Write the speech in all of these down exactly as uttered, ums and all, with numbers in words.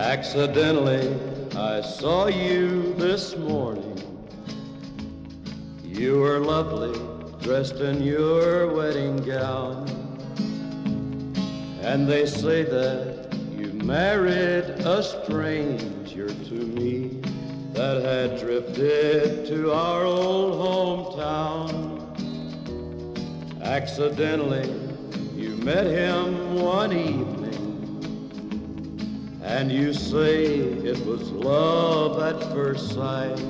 Accidentally, I saw you this morning. You were lovely, dressed in your wedding gown. And they say that you married a stranger to me that had drifted to our old hometown. Accidentally, you met him one evening, and you say it was love at first sight.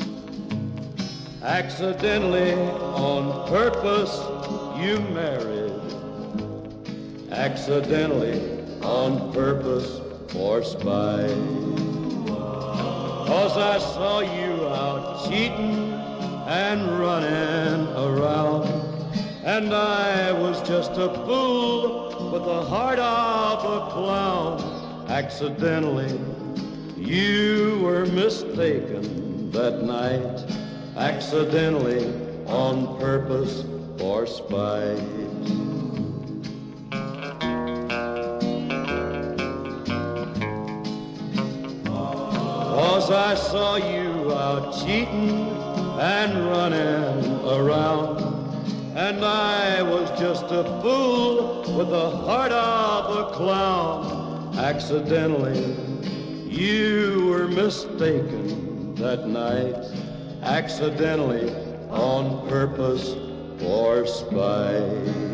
Accidentally, on purpose, you married. Accidentally, on purpose, for spite. 'Cause I saw you out cheating and running around, and I was just a fool with the heart of a clown. Accidentally, you were mistaken that night. Accidentally, on purpose, for spite. 'Cause I saw you out cheating and running around, and I was just a fool with the heart of a clown. Accidentally, you were mistaken that night. Accidentally, on purpose, for spite.